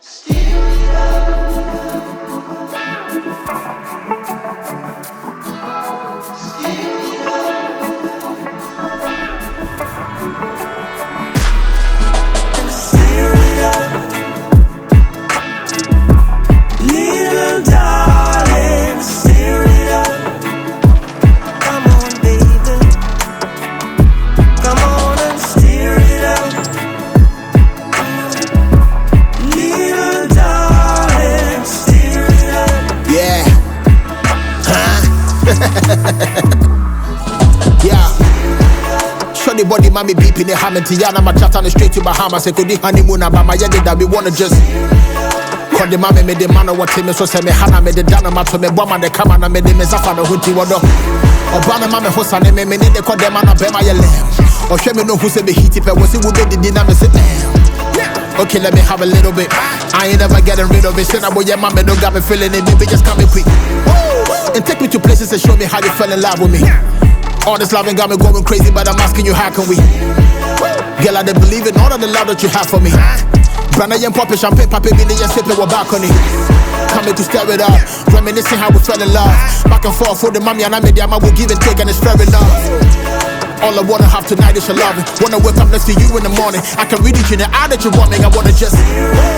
Yeah. Shorty body mommy beeping the ham and Tiana my chat on straight to Bahamas. Say could the honeymoon about my yard that we wanna just call the mommy made the man of what him so say me Hannah made the dana mato me bomb and the camera made the mesafa no hunti wado. Obana mama hosane me need the call them and a bema yelem. Or show me no who say be heat if I was it would be the dinner sit okay, let me have a little bit. I ain't never getting rid of it. Send about your mama, don't got me feeling it. Baby, just come in quick. And take me to places and show me how you fell in love with me. All this loving got me going crazy, but I'm asking you, how can we? Girl, I don't believe in all of the love that you have for me. Brand young poppy champagne, poppy, billy, and sipping with balcony. Coming to stir it up, reminiscing how we fell in love. Back and forth for the mommy, and I made the I will give and take, and it's fair enough. All I wanna have tonight is your loving. Wanna wake up next to you in the morning. I can read it in the eye that you want me. I wanna just